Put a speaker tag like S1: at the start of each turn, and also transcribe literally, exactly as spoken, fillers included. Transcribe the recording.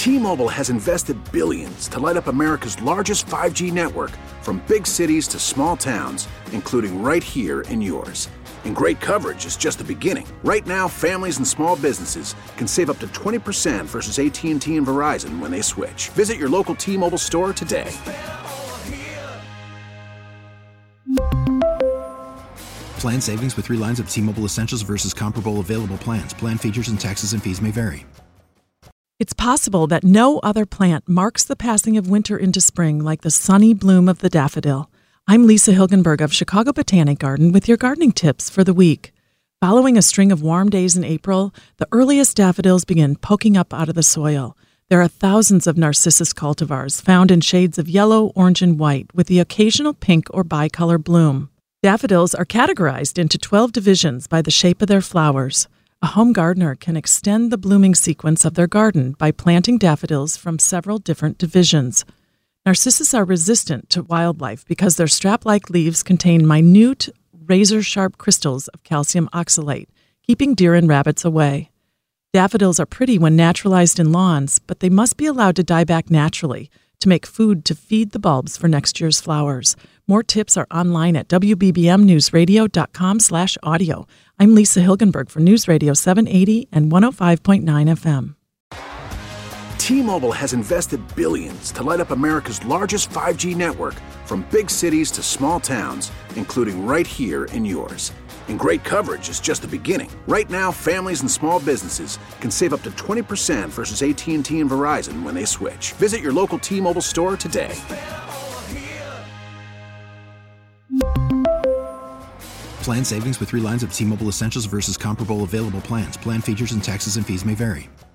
S1: T-Mobile has invested billions to light up America's largest five G network, from big cities to small towns, including right here in yours. And great coverage is just the beginning. Right now, families and small businesses can save up to twenty percent versus A T and T and Verizon when they switch. Visit your local T-Mobile store today.
S2: Plan savings with three lines of T-Mobile Essentials versus comparable available plans. Plan features and taxes and fees may vary.
S3: It's possible that no other plant marks the passing of winter into spring like the sunny bloom of the daffodil. I'm Lisa Hilgenberg of Chicago Botanic Garden with your gardening tips for the week. Following a string of warm days in April, the earliest daffodils begin poking up out of the soil. There are thousands of Narcissus cultivars found in shades of yellow, orange, and white, with the occasional pink or bicolor bloom. Daffodils are categorized into twelve divisions by the shape of their flowers. A home gardener can extend the blooming sequence of their garden by planting daffodils from several different divisions. Narcissus are resistant to wildlife because their strap-like leaves contain minute, razor-sharp crystals of calcium oxalate, keeping deer and rabbits away. Daffodils are pretty when naturalized in lawns, but they must be allowed to die back naturally to make food to feed the bulbs for next year's flowers. More tips are online at w b b m news radio dot com slash audio. I'm Lisa Hilgenberg for News Radio seven eighty and one oh five point nine F M.
S1: T-Mobile has invested billions to light up America's largest five G network, from big cities to small towns, including right here in yours. And great coverage is just the beginning. Right now, families and small businesses can save up to twenty percent versus A T and T and Verizon when they switch. Visit your local T-Mobile store today.
S2: Plan savings with three lines of T-Mobile Essentials versus comparable available plans. Plan features and taxes and fees may vary.